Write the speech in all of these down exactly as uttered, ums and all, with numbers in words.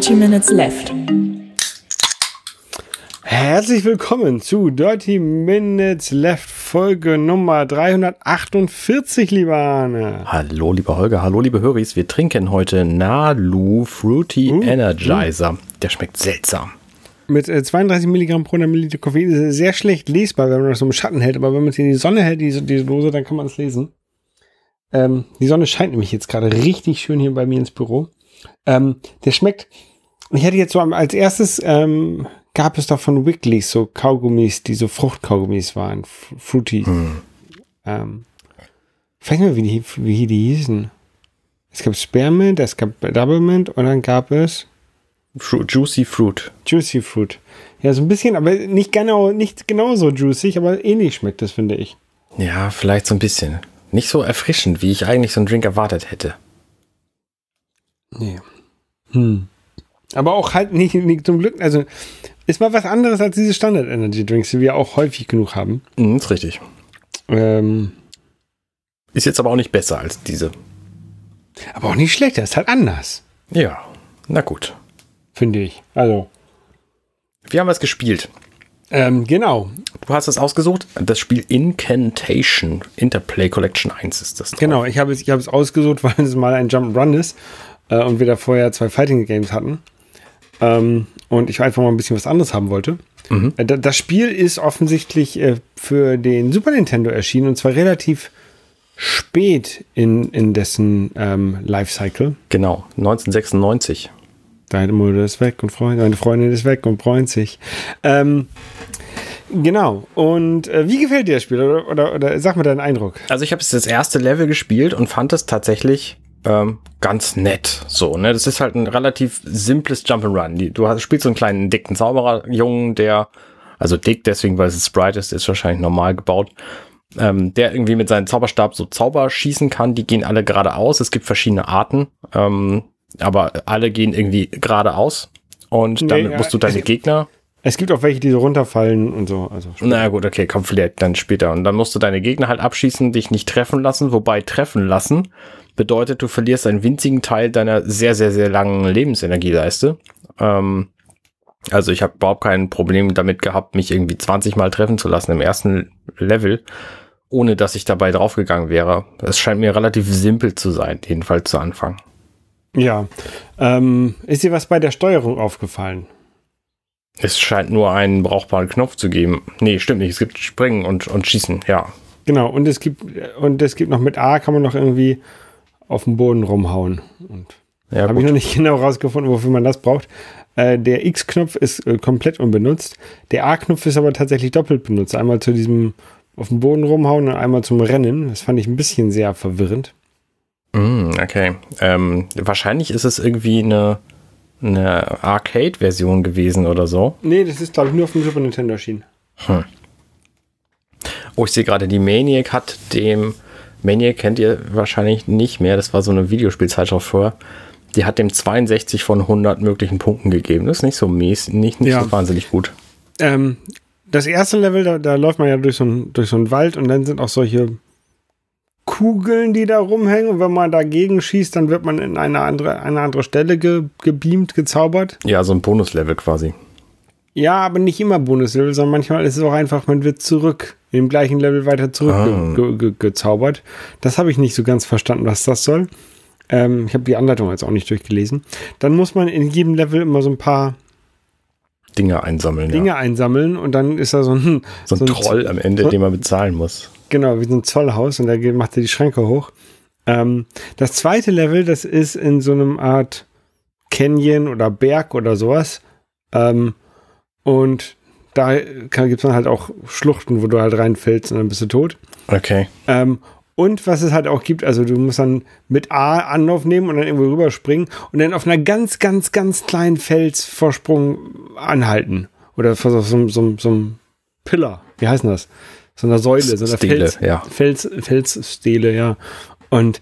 Dirty Minutes Left. Herzlich willkommen zu Dirty Minutes Left, Folge Nummer dreihundertachtundvierzig, lieber Arne. Hallo, lieber Holger, hallo, liebe Höris. Wir trinken heute Nalu Fruity uh, Energizer. Uh. Der schmeckt seltsam. Mit äh, zweiunddreißig Milligramm pro Milliliter Koffein ist es sehr schlecht lesbar, wenn man das so im Schatten hält. Aber wenn man es in die Sonne hält, diese, diese Dose, dann kann man es lesen. Ähm, die Sonne scheint nämlich jetzt gerade richtig schön hier bei mir ins Büro. Ähm, der schmeckt, ich hätte jetzt so als erstes, ähm, gab es doch von Wiggly's so Kaugummis, die so Fruchtkaugummis waren, F- Fruities. Hm. Ähm, ich weiß nicht mehr, wie die, wie die hießen. Es gab Spearmint, es gab Double Mint und dann gab es Fruit, Juicy Fruit. Juicy Fruit. Ja, so ein bisschen, aber nicht genau, nicht genauso juicy, aber ähnlich schmeckt das, finde ich. Ja, vielleicht so ein bisschen. Nicht so erfrischend, wie ich eigentlich so einen Drink erwartet hätte. Nee. Hm. Aber auch halt nicht, nicht zum Glück, also ist mal was anderes als diese Standard-Energy-Drinks, die wir auch häufig genug haben. Mhm, ist richtig. Ähm, ist jetzt aber auch nicht besser als diese. Aber auch nicht schlechter, ist halt anders. Ja, na gut. Finde ich. Also. Wir haben was gespielt. Ähm, genau. Du hast es ausgesucht. Das Spiel Incantation. Interplay Collection eins ist das drauf. Genau, ich habe es, ich habe es ausgesucht, weil es mal ein Jump'n'Run ist äh, und wir da vorher zwei Fighting Games hatten. Ähm, und ich einfach mal ein bisschen was anderes haben wollte. Mhm. Äh, das Spiel ist offensichtlich äh, für den Super Nintendo erschienen und zwar relativ spät in, in dessen ähm, Lifecycle. Genau, neunzehnhundertsechsundneunzig. Deine Mutter ist weg und Freund, deine Freundin ist weg und freut sich. Ähm, genau. Und äh, wie gefällt dir das Spiel? Oder, oder, oder sag mal deinen Eindruck. Also ich habe jetzt das erste Level gespielt und fand es tatsächlich ähm, ganz nett. So, ne, das ist halt ein relativ simples Jump'n'Run. Du hast, spielst so einen kleinen dicken Zaubererjungen, der, also dick deswegen, weil es ein Sprite ist, ist wahrscheinlich normal gebaut, ähm, der irgendwie mit seinem Zauberstab so Zauber schießen kann. Die gehen alle geradeaus. Es gibt verschiedene Arten. Ähm, Aber alle gehen irgendwie geradeaus und nee, damit musst du deine es, Gegner... Es gibt auch welche, die so runterfallen und so. Also Na gut, okay, kommt vielleicht dann später. Und dann musst du deine Gegner halt abschießen, dich nicht treffen lassen. Wobei treffen lassen bedeutet, du verlierst einen winzigen Teil deiner sehr, sehr, sehr langen Lebensenergieleiste. Ähm, also ich habe überhaupt kein Problem damit gehabt, mich irgendwie zwanzig Mal treffen zu lassen im ersten Level, ohne dass ich dabei draufgegangen wäre. Es scheint mir relativ simpel zu sein, jedenfalls zu Anfang. Ja, ähm, ist dir was bei der Steuerung aufgefallen? Es scheint nur einen brauchbaren Knopf zu geben. Nee, stimmt nicht. Es gibt Springen und, und Schießen, ja. Genau, und es gibt und es gibt noch mit A, kann man noch irgendwie auf dem Boden rumhauen. Und ja, habe ich noch nicht genau rausgefunden, wofür man das braucht. Äh, der X-Knopf ist äh, komplett unbenutzt. Der A-Knopf ist aber tatsächlich doppelt benutzt. Einmal zu diesem auf dem Boden rumhauen und einmal zum Rennen. Das fand ich ein bisschen sehr verwirrend. Okay. Ähm, wahrscheinlich ist es irgendwie eine, eine Arcade-Version gewesen oder so. Nee, das ist, glaube ich, nur auf dem Super Nintendo erschienen. Hm. Oh, ich sehe gerade, die Maniac hat dem... Maniac kennt ihr wahrscheinlich nicht mehr. Das war so eine Videospielzeitschrift vorher. Die hat dem zweiundsechzig von hundert möglichen Punkten gegeben. Das ist nicht so mäßig, nicht, nicht ja. so wahnsinnig gut. Ähm, das erste Level, da, da läuft man ja durch so, ein, durch so einen Wald und dann sind auch solche Kugeln, die da rumhängen, und wenn man dagegen schießt, dann wird man in eine andere, eine andere Stelle ge, gebeamt, gezaubert. Ja, so ein Bonuslevel quasi. Ja, aber nicht immer Bonuslevel, sondern manchmal ist es auch einfach, man wird zurück, im gleichen Level weiter zurück ah. ge, ge, ge, gezaubert. Das habe ich nicht so ganz verstanden, was das soll. Ähm, ich habe die Anleitung jetzt auch nicht durchgelesen. Dann muss man in jedem Level immer so ein paar Dinge einsammeln. Dinge ja. einsammeln und dann ist da so ein, so ein, so ein Troll am Ende, so, den man bezahlen muss. Genau, wie so ein Zollhaus, und da macht er die Schränke hoch. Ähm, das zweite Level, das ist in so einem Art Canyon oder Berg oder sowas. Ähm, und da gibt es dann halt auch Schluchten, wo du halt reinfällst und dann bist du tot. Okay. Ähm, und was es halt auch gibt, also du musst dann mit A Anlauf nehmen und dann irgendwo rüberspringen und dann auf einer ganz, ganz, ganz kleinen Felsvorsprung anhalten. Oder auf so, so, so, so einem Pillar. Wie heißt denn das? So einer Säule, so einer Stele, Fels, ja. Fels, Felsstele, ja. Und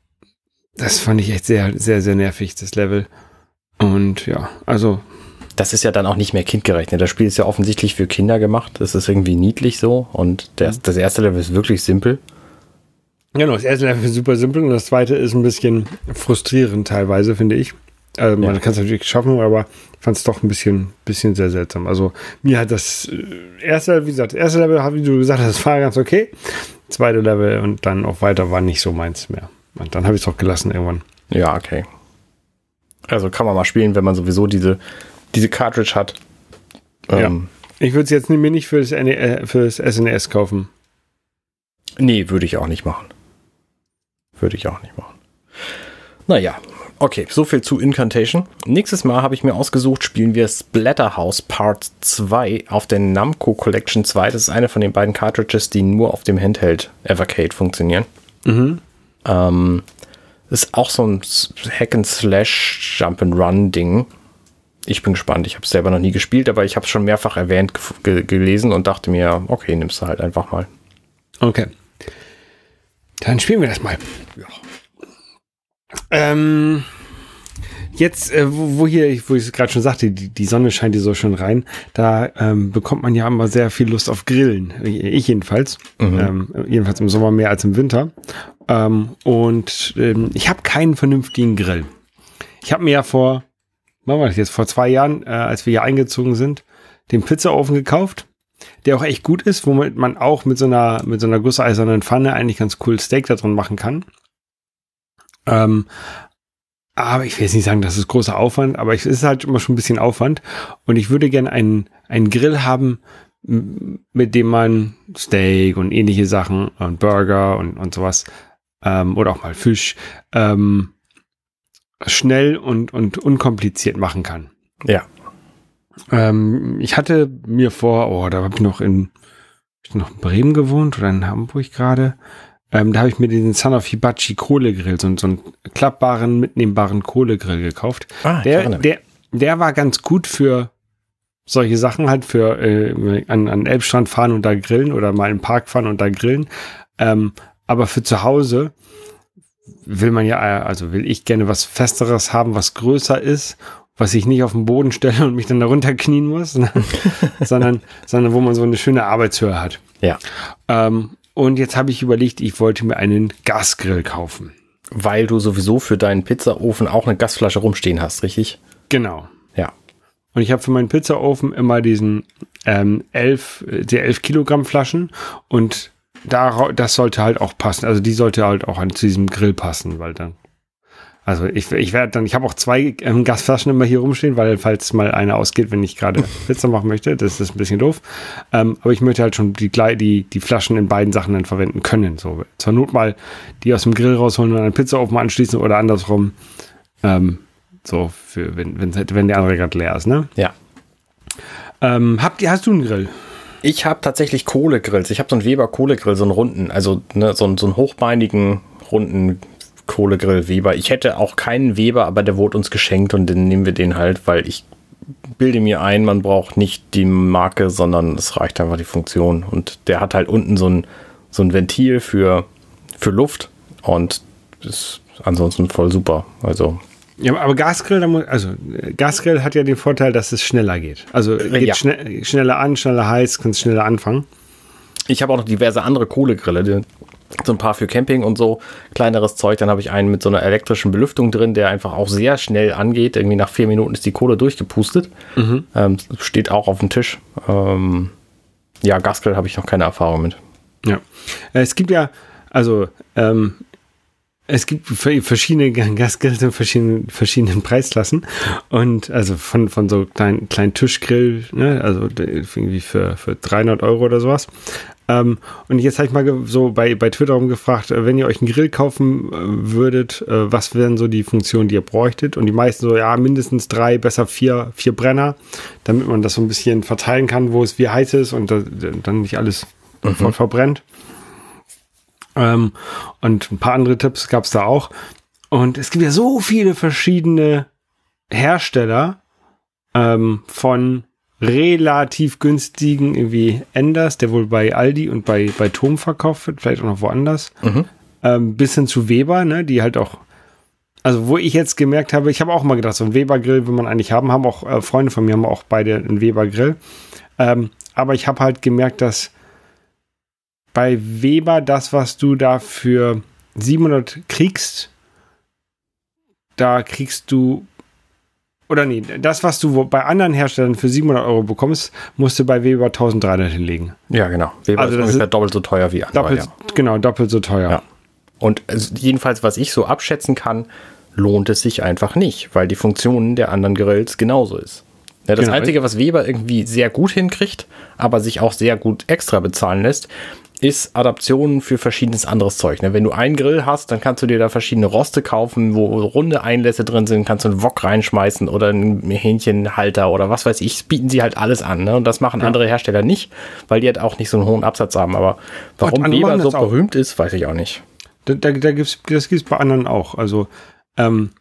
das fand ich echt sehr, sehr, sehr nervig, das Level. Und ja, also. Das ist ja dann auch nicht mehr kindgerecht. Das Spiel ist ja offensichtlich für Kinder gemacht. Das ist irgendwie niedlich so. Und der, das erste Level ist wirklich simpel. Genau, das erste Level ist super simpel und das zweite ist ein bisschen frustrierend teilweise, finde ich. Also man Ja. kann es natürlich schaffen, aber ich fand es doch ein bisschen, bisschen sehr seltsam. Also mir hat das äh, erste, wie gesagt, das erste Level, wie du gesagt hast, das war ganz okay. Zweite Level und dann auch weiter war nicht so meins mehr. Und dann habe ich es auch gelassen irgendwann. Ja, okay. Also kann man mal spielen, wenn man sowieso diese, diese Cartridge hat. Ähm, Ich würde es jetzt mir nicht für das, N- äh, für das S N E S kaufen. Nee, würde ich auch nicht machen. Würde ich auch nicht machen. Naja, okay, so viel zu Incantation. Nächstes Mal habe ich mir ausgesucht, spielen wir Splatterhouse Part zwei auf der Namco Collection zwei. Das ist eine von den beiden Cartridges, die nur auf dem Handheld Evercade funktionieren. Mhm. Ähm, ist auch so ein Hack-and-Slash Jump-and-Run-Ding. Ich bin gespannt. Ich habe es selber noch nie gespielt, aber ich habe es schon mehrfach erwähnt ge- gelesen und dachte mir, okay, nimmst du halt einfach mal. Okay. Dann spielen wir das mal. Ja. Ähm, jetzt, äh, wo, wo hier, wo ich es gerade schon sagte, die, die Sonne scheint hier so schön rein, da ähm, bekommt man ja immer sehr viel Lust auf Grillen. Ich jedenfalls. Mhm. Ähm, jedenfalls im Sommer mehr als im Winter. Ähm, und ähm, ich habe keinen vernünftigen Grill. Ich habe mir ja vor, wann war das jetzt, vor zwei Jahren, äh, als wir hier eingezogen sind, den Pizzaofen gekauft, der auch echt gut ist, womit man auch mit so einer, mit so einer gusseisernen Pfanne eigentlich ganz cool Steak da drin machen kann. Ähm, aber ich will jetzt nicht sagen, das ist großer Aufwand, aber es ist halt immer schon ein bisschen Aufwand. Und ich würde gerne einen, einen Grill haben, m- mit dem man Steak und ähnliche Sachen und Burger und, und sowas, ähm, oder auch mal Fisch, ähm, schnell und, und unkompliziert machen kann. Ja. Ähm, ich hatte mir vor, oh, da habe ich noch in, hab ich noch in Bremen gewohnt oder in Hamburg gerade. Ähm, da habe ich mir den Son of Hibachi Kohlegrill, so, so einen klappbaren, mitnehmbaren Kohlegrill gekauft. Ah, ich Der, erinnere mich. der, der war ganz gut für solche Sachen, halt für äh, an, an Elbstrand fahren und da grillen oder mal im Park fahren und da grillen. Ähm, aber für zu Hause will man ja, also will ich gerne was Festeres haben, was größer ist, was ich nicht auf den Boden stelle und mich dann darunter knien muss, ne? sondern, sondern wo man so eine schöne Arbeitshöhe hat. Ja. Ähm, und jetzt habe ich überlegt, ich wollte mir einen Gasgrill kaufen. Weil du sowieso für deinen Pizzaofen auch eine Gasflasche rumstehen hast, richtig? Genau. Ja. Und ich habe für meinen Pizzaofen immer diesen ähm, elf, die elf Kilogramm Flaschen und da, das sollte halt auch passen. Also die sollte halt auch an, zu diesem Grill passen, weil dann, also ich, ich werde dann, ich habe auch zwei ähm, Gasflaschen immer hier rumstehen, weil falls mal eine ausgeht, wenn ich gerade Pizza machen möchte, das ist ein bisschen doof. Ähm, aber ich möchte halt schon die, die, die Flaschen in beiden Sachen dann verwenden können. So zur Not mal die aus dem Grill rausholen und an den Pizzaofen anschließen oder andersrum. Ähm, so für wenn, wenn, wenn der andere gerade leer ist, ne? Ja. Ähm, habt ihr, hast du einen Grill? Ich habe tatsächlich Kohlegrills. Ich habe so einen Weber Kohlegrill, so einen runden, also ne, so, einen, so einen hochbeinigen, runden Kohlegrill Weber. Ich hätte auch keinen Weber, aber der wurde uns geschenkt und dann nehmen wir den halt, weil ich bilde mir ein, man braucht nicht die Marke, sondern es reicht einfach die Funktion. Und der hat halt unten so ein, so ein Ventil für, für Luft und ist ansonsten voll super. Also Ja, aber Gasgrill, da muss, also äh, Gasgrill hat ja den Vorteil, dass es schneller geht. Also geht Ja. schnell, schneller an, schneller heiß, kannst schneller anfangen. ich habe auch noch diverse andere Kohlegrille, die, so ein paar für Camping und so, kleineres Zeug. Dann habe ich einen mit so einer elektrischen Belüftung drin, der einfach auch sehr schnell angeht. Irgendwie nach vier Minuten ist die Kohle durchgepustet. Mhm. Ähm, steht auch auf dem Tisch. Ähm, ja, Gasgrill habe ich noch keine Erfahrung mit. Ja. Äh, Es gibt ja, also ähm, es gibt v- verschiedene Gasgrills in verschiedenen, verschiedenen Preisklassen und also von, von so kleinen, kleinen Tischgrill, ne, also d- irgendwie für, für dreihundert Euro oder sowas. Ähm, und jetzt habe ich mal ge- so bei, bei Twitter rumgefragt, äh, wenn ihr euch einen Grill kaufen äh, würdet, äh, was wären so die Funktionen, die ihr bräuchtet? Und die meisten so, ja, mindestens drei, besser vier, vier Brenner, damit man das so ein bisschen verteilen kann, wo es wie heiß ist und da, dann nicht alles sofort verbrennt. Ähm, und ein paar andere Tipps gab es da auch. Und es gibt ja so viele verschiedene Hersteller ähm, von relativ günstigen, irgendwie Enders, der wohl bei Aldi und bei, bei Tom verkauft wird, vielleicht auch noch woanders, Mhm. ähm, bis hin zu Weber, ne, die halt auch, also wo ich jetzt gemerkt habe, ich habe auch mal gedacht, so ein Weber-Grill will man eigentlich haben, haben auch äh, Freunde von mir, haben auch beide einen Weber-Grill. Ähm, aber ich habe halt gemerkt, dass bei Weber das, was du da für siebenhundert kriegst, da kriegst du oder nee, das, was du bei anderen Herstellern für siebenhundert Euro bekommst, musst du bei Weber eintausenddreihundert hinlegen. Ja, genau. Weber also ist das ungefähr ist doppelt so teuer wie andere. Doppelt, ja. Genau, doppelt so teuer. Ja. Und also jedenfalls, was ich so abschätzen kann, lohnt es sich einfach nicht, weil die Funktionen der anderen Grills genauso ist. Ja, das genau. Einzige, was Weber irgendwie sehr gut hinkriegt, aber sich auch sehr gut extra bezahlen lässt, ist Adaptionen für verschiedenes anderes Zeug. Wenn du einen Grill hast, dann kannst du dir da verschiedene Roste kaufen, wo runde Einlässe drin sind, kannst du einen Wok reinschmeißen oder einen Hähnchenhalter oder was weiß ich. Das bieten sie halt alles an. Ne? Und das machen ja. andere Hersteller nicht, weil die halt auch nicht so einen hohen Absatz haben. Aber warum Ach, Weber so berühmt ist, weiß ich auch nicht. Da, da, da gibt's, das gibt es bei anderen auch. Also, ähm,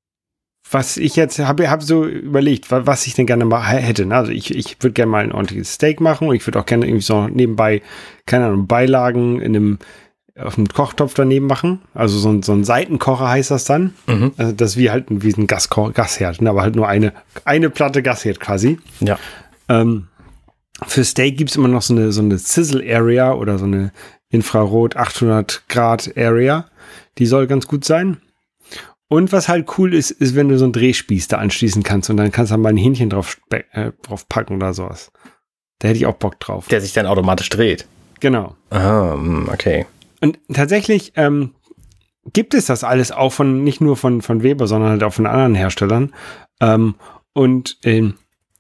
was ich jetzt habe, habe so überlegt, was ich denn gerne mal hätte. Also ich, ich würde gerne mal ein ordentliches Steak machen und ich würde auch gerne irgendwie so nebenbei, keine Ahnung, Beilagen in einem, auf einem Kochtopf daneben machen. Also so ein, so ein Seitenkocher heißt das dann. Mhm. Also das ist wie halt wie ein Gasko- Gasherd, ne? Aber halt nur eine, eine Platte Gasherd quasi. Ja. Ähm, für Steak gibt es immer noch so eine, so eine Sizzle Area oder so eine Infrarot achthundert Grad Area. Die soll ganz gut sein. Und was halt cool ist, ist, wenn du so einen Drehspieß da anschließen kannst und dann kannst du dann mal ein Hähnchen drauf, äh, drauf packen oder sowas. Da hätte ich auch Bock drauf. Der sich dann automatisch dreht. Genau. Ah, okay. Und tatsächlich ähm, gibt es das alles auch von, nicht nur von, von Weber, sondern halt auch von anderen Herstellern. Ähm, und ähm,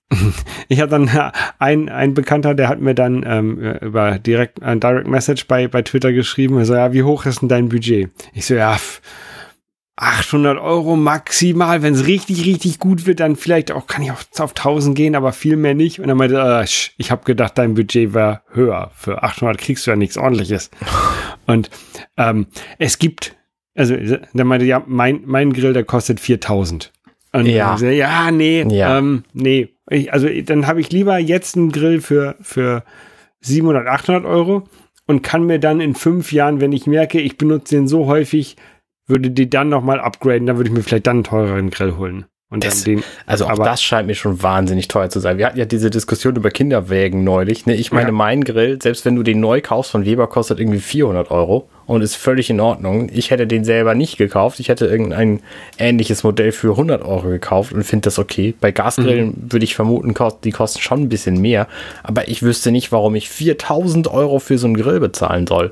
ich habe dann ein, ein Bekannter, der hat mir dann ähm, über direkt, ein Direct Message bei, bei Twitter geschrieben. Er so, ja, wie hoch ist denn dein Budget? Ich so, ja, pff, achthundert Euro maximal, wenn es richtig, richtig gut wird, dann vielleicht auch, kann ich auch auf tausend gehen, aber viel mehr nicht. Und dann meinte er, ich habe gedacht, dein Budget wäre höher. Für achthundert kriegst du ja nichts Ordentliches. Und ähm, es gibt, also dann meinte ja, mein, mein Grill, der kostet viertausend. Und ja. So, ja, nee, ja. Ähm, nee. Ich, also dann habe ich lieber jetzt einen Grill für, für siebenhundert, achthundert Euro und kann mir dann in fünf Jahren, wenn ich merke, ich benutze den so häufig, würde die dann nochmal upgraden, dann würde ich mir vielleicht dann einen teureren Grill holen. Und das, dann den, also auch das scheint mir schon wahnsinnig teuer zu sein. Wir hatten ja diese Diskussion über Kinderwägen neulich. Ne? Ich meine, ja. mein Grill, selbst wenn du den neu kaufst von Weber, kostet irgendwie vierhundert Euro und ist völlig in Ordnung. Ich hätte den selber nicht gekauft. Ich hätte irgendein ähnliches Modell für hundert Euro gekauft und finde das okay. Bei Gasgrillen mhm. würde ich vermuten, die kosten schon ein bisschen mehr. Aber ich wüsste nicht, warum ich viertausend Euro für so einen Grill bezahlen soll.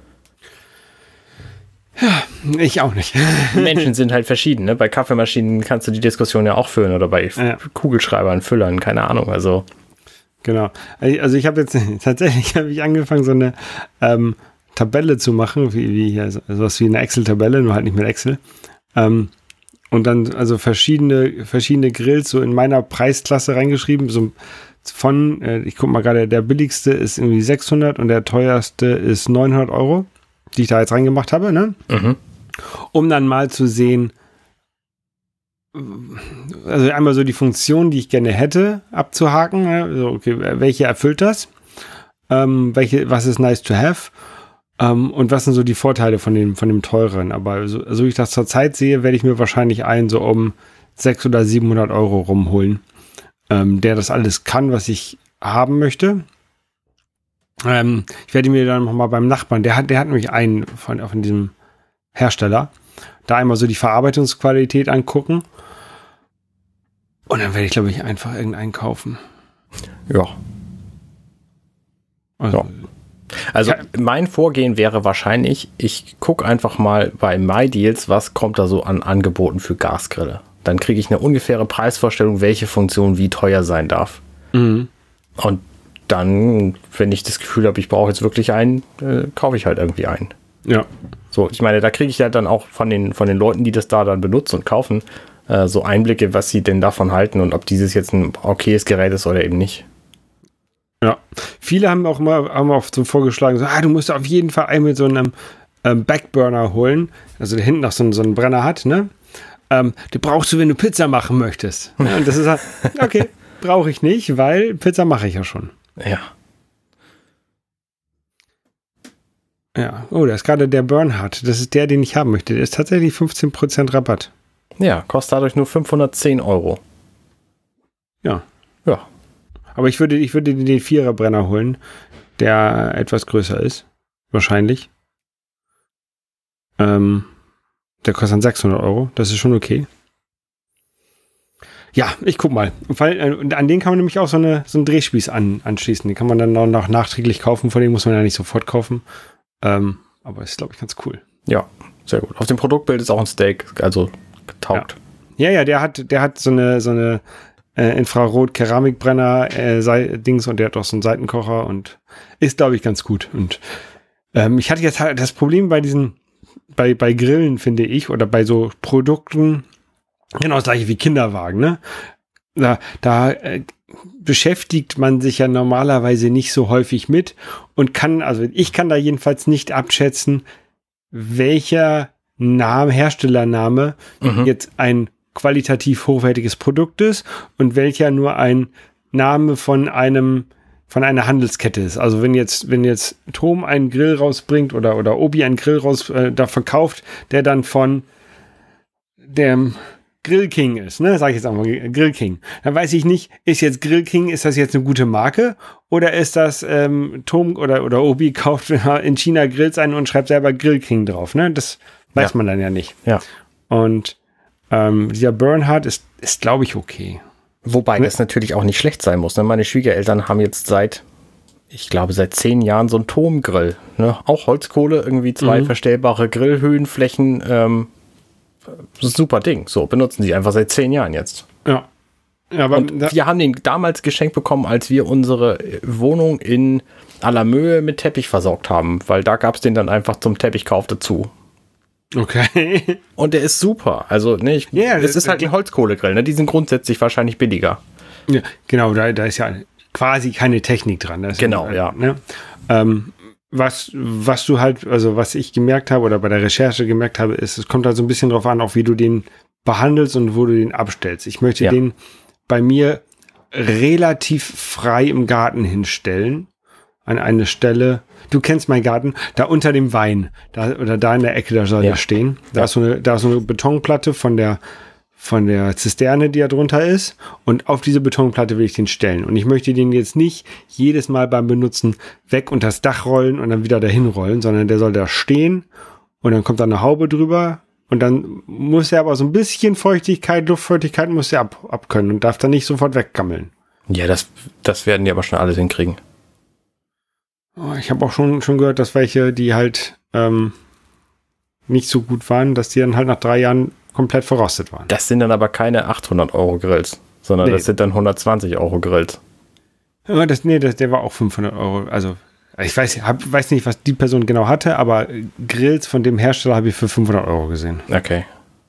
Ja, ich auch nicht. Menschen sind halt verschieden. Ne? Bei Kaffeemaschinen kannst du die Diskussion ja auch führen oder bei ja. Kugelschreibern, Füllern, keine Ahnung. Also genau. Also ich habe jetzt tatsächlich habe ich angefangen, so eine ähm, Tabelle zu machen, wie, wie hier, sowas wie eine Excel-Tabelle, nur halt nicht mit Excel. Ähm, und dann also verschiedene verschiedene Grills so in meiner Preisklasse reingeschrieben. So von, äh, ich guck mal gerade, der billigste ist irgendwie sechshundert und der teuerste ist neunhundert Euro. Die ich da jetzt reingemacht habe, ne? Mhm. Um dann mal zu sehen, also einmal so die Funktion, die ich gerne hätte, abzuhaken. Ne? Also okay, welche erfüllt das? Ähm, welche, was ist nice to have? Ähm, und was sind so die Vorteile von dem, von dem teuren? Aber so, so wie ich das zurzeit sehe, werde ich mir wahrscheinlich einen so um sechshundert oder siebenhundert Euro rumholen, ähm, der das alles kann, was ich haben möchte. Ähm, ich werde mir dann nochmal beim Nachbarn, der hat, der hat nämlich einen von, von diesem Hersteller, da einmal so die Verarbeitungsqualität angucken. Und dann werde ich, glaube ich, einfach irgendeinen kaufen. Ja. Also, ja. also ja. Mein Vorgehen wäre wahrscheinlich, ich gucke einfach mal bei MyDeals, was kommt da so an Angeboten für Gasgrille. Dann kriege ich eine ungefähre Preisvorstellung, welche Funktion wie teuer sein darf. Mhm. Und dann, wenn ich das Gefühl habe, ich brauche jetzt wirklich einen, äh, kaufe ich halt irgendwie einen. Ja. So, ich meine, da kriege ich ja dann auch von den, von den Leuten, die das da dann benutzen und kaufen, äh, so Einblicke, was sie denn davon halten und ob dieses jetzt ein okayes Gerät ist oder eben nicht. Ja. Viele haben auch mal haben auch so vorgeschlagen, so, ah, du musst auf jeden Fall einen mit so einem ähm, Backburner holen, also der hinten noch so, einen, so einen Brenner hat, ne? Ähm, den brauchst du, wenn du Pizza machen möchtest. Ja, und das ist halt, okay, brauche ich nicht, weil Pizza mache ich ja schon. Ja. Ja, oh, da ist gerade der Bernhard. Das ist der, den ich haben möchte. Der ist tatsächlich fünfzehn Prozent Rabatt. Ja, kostet dadurch nur fünfhundertzehn Euro. Ja. Ja. Aber ich würde, ich würde den Vierer-Brenner holen, der etwas größer ist. Wahrscheinlich. Ähm, der kostet dann sechshundert Euro. Das ist schon okay. Ja, ich guck mal. Weil, äh, an den kann man nämlich auch so, eine, so einen Drehspieß an, anschließen. Den kann man dann noch, noch nachträglich kaufen. Von dem muss man ja nicht sofort kaufen. Ähm, aber ist, glaube ich, ganz cool. Ja, sehr gut. Auf dem Produktbild ist auch ein Steak, also getaugt. Ja, ja, ja der hat, der hat so eine, so eine äh, Infrarot-Keramikbrenner äh, Dings und der hat auch so einen Seitenkocher und ist, glaube ich, ganz gut. Und ähm, ich hatte jetzt halt das Problem bei diesen, bei, bei Grillen, finde ich, oder bei so Produkten, genau das gleiche wie Kinderwagen, ne? Da, da äh, beschäftigt man sich ja normalerweise nicht so häufig mit und kann, also ich kann da jedenfalls nicht abschätzen, welcher Name, Herstellername mhm. jetzt ein qualitativ hochwertiges Produkt ist und welcher nur ein Name von einem von einer Handelskette ist. Also wenn jetzt wenn jetzt Tom einen Grill rausbringt oder oder Obi einen Grill raus äh, da verkauft, der dann von dem Grill King ist, ne, sag ich jetzt einmal Grill King. Dann weiß ich nicht, ist jetzt Grill King, ist das jetzt eine gute Marke oder ist das ähm, Tom oder oder Obi kauft in China Grills ein und schreibt selber Grill King drauf, ne? Das weiß ja. man dann ja nicht. Ja. Und ähm, dieser Bernhard ist ist glaube ich okay. Wobei ne? das natürlich auch nicht schlecht sein muss, ne? Meine Schwiegereltern haben jetzt seit ich glaube seit zehn Jahren so einen Tom-Grill, ne? Auch Holzkohle, irgendwie zwei mhm. verstellbare Grillhöhenflächen, ähm, super Ding. So, benutzen die einfach seit zehn Jahren jetzt. Ja. ja aber und wir haben den damals geschenkt bekommen, als wir unsere Wohnung in Allermöhe mit Teppich versorgt haben, weil da gab es den dann einfach zum Teppichkauf dazu. Okay. Und der ist super. Also, ne, ich, yeah, es ist halt ein Holzkohlegrill, ne? Die sind grundsätzlich wahrscheinlich billiger. Ja, genau, da, da ist ja quasi keine Technik dran. Das genau, ist, ja. Ne? Ähm, Was, was du halt, also was ich gemerkt habe oder bei der Recherche gemerkt habe, ist, es kommt halt so ein bisschen drauf an, auch wie du den behandelst und wo du den abstellst. Ich möchte ja. den bei mir relativ frei im Garten hinstellen, an eine Stelle. Du kennst meinen Garten, da unter dem Wein, da oder da in der Ecke, da soll ja. der stehen. Da ja. ist so eine, da ist so eine Betonplatte von der von der Zisterne, die da drunter ist, und auf diese Betonplatte will ich den stellen. Und ich möchte den jetzt nicht jedes Mal beim Benutzen weg unter das Dach rollen und dann wieder dahin rollen, sondern der soll da stehen und dann kommt da eine Haube drüber und dann muss er aber so ein bisschen Feuchtigkeit, Luftfeuchtigkeit muss er ab, abkönnen und darf dann nicht sofort weggammeln. Ja, das, das werden die aber schon alles hinkriegen. Oh, ich habe auch schon, schon gehört, dass welche, die halt ähm, nicht so gut waren, dass die dann halt nach drei Jahren komplett verrostet waren. Das sind dann aber keine achthundert Euro Grills, sondern nee. das sind dann hundertzwanzig Euro Grills. Ja, das, nee, das, der war auch fünfhundert Euro. Also ich weiß, hab, weiß nicht, was die Person genau hatte, aber Grills von dem Hersteller habe ich für fünfhundert Euro gesehen. Okay.